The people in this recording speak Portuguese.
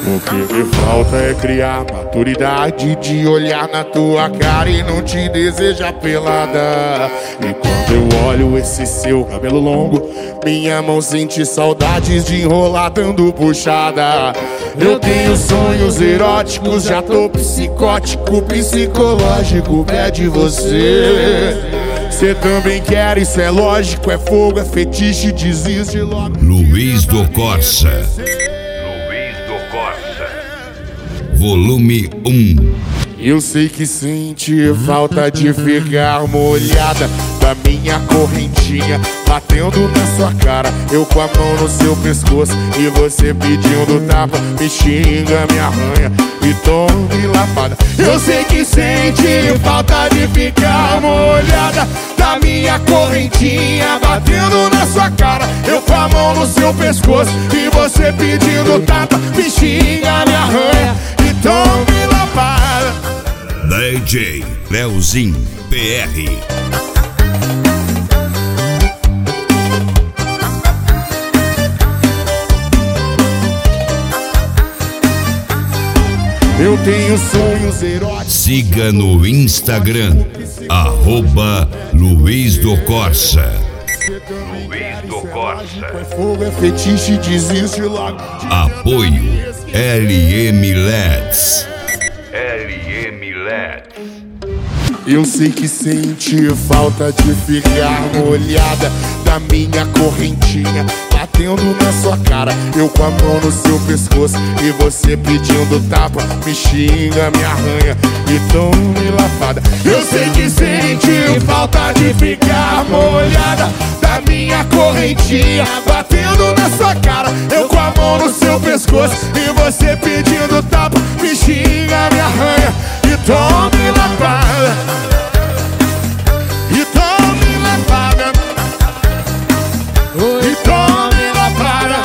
O que me falta é criar maturidade de olhar na tua cara e não te desejar pelada. E quando eu olho esse seu cabelo longo, minha mão sente saudades de enrolar dando puxada. Eu tenho sonhos eróticos, já tô psicótico, psicológico, pede você. Cê também quer, isso é lógico, é fogo, é fetiche, desiste logo. Luiz do Corsa. Volume 1. Eu sei que sente falta de ficar molhada da minha correntinha batendo na sua cara, eu com a mão no seu pescoço e você pedindo tapa, me xinga, me arranha e tome lapada. Eu sei que sente falta de ficar molhada da minha correntinha batendo na sua cara, eu com a mão no seu pescoço e você pedindo tapa, me xinga, me arranha e tome lapada. DJ Leozinho PR. Eu tenho sonhos eróticos. Siga no Instagram @Luiz do Corsa. Luiz do Corsa. É fogo, é fetiche, desiste logo. Apoio LM LEDs. Eu sei que sente falta de ficar molhada da minha correntinha batendo na sua cara, eu com a mão no seu pescoço e você pedindo tapa, me xinga, me arranha e tome lapada. Eu sei que sente falta de ficar molhada da minha correntinha batendo na sua cara, eu com a mão no seu pescoço e você pedindo tapa, me xinga, me arranha e tome lapada. E tome lapada. E tome lapada.